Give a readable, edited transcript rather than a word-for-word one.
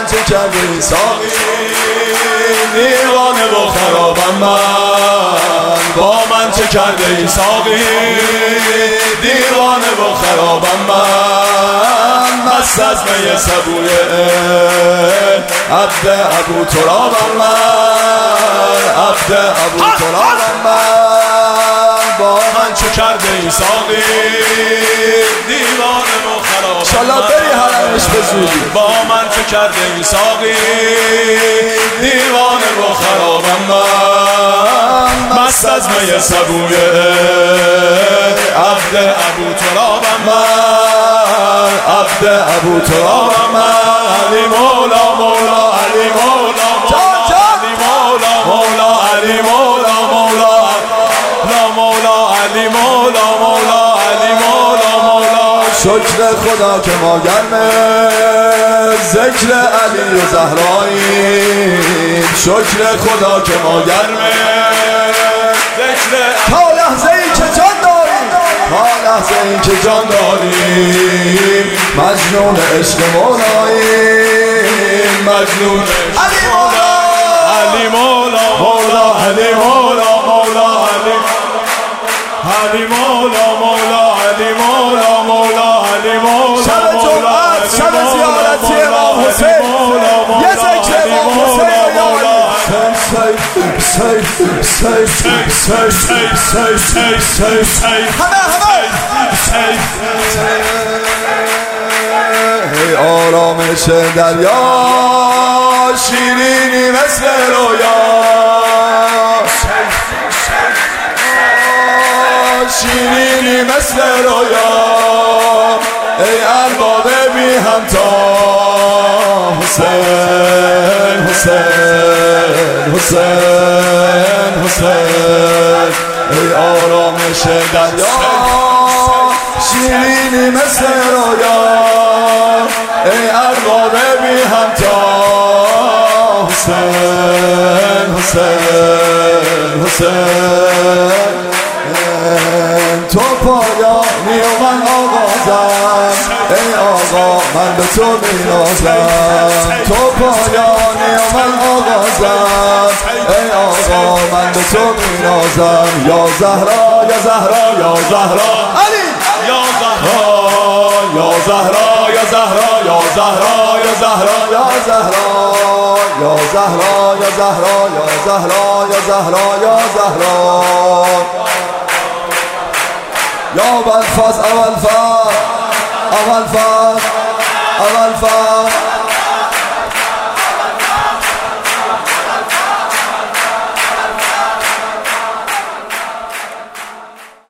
من چه کردی ساقی دیوانه و خرابم من با من چه کرده ساقی دیوانه و خرابم من مست از می سبوی عبد ابو ترابم من عبد ابو ترابم من با من چه کرده ساقی دیوانه و خرابم شالا بری حرمش بزودی با من چه کرده ساقی دیوانه و خرابم من مست از می سبوی عبد ابو ترابم من عبد ابو ترابم من علی مولا مولا علی مولا مولا علی مولا مولا علی مولا مولا مولا علی مولا مولا علی مولا مولا شکر خدا که ما گرمه ذکر علی و زهرایی شکر خدا که ما گرمه ذکر تا لحظه ای که جان داریم تا لحظه ای که جان داریم مجنون عشق مولاییم مجنون علی مولا علی مولا مولا علی مولا مولا علی مولا مولا علی مولا مولا علی مولا شب جمعه شب زیارتی امام حسین یه ذکر امام حسین ای آرامش دریا شیرینی مثل رویا شیرینی مثل رویا ای ارباب بی همتا حسین حسین حسین حسین ای آرامش دریا شیرینی مثل رویا ای ارباب بی همتا حسین حسین حسین تو پایانی و من آغازم ای آقا من به تو مینازم تو پایانی و من آغازم ای آقا من به تو مینازم یا زهرا یا زهرا یا زهرا علی یا زهرا یا زهرا یا زهرا یا زهرا یا زهرا یا زهرا یا زهرا یا زهرا یا زهرا یا زهرا یا زهرا یا بلفاز اول فاز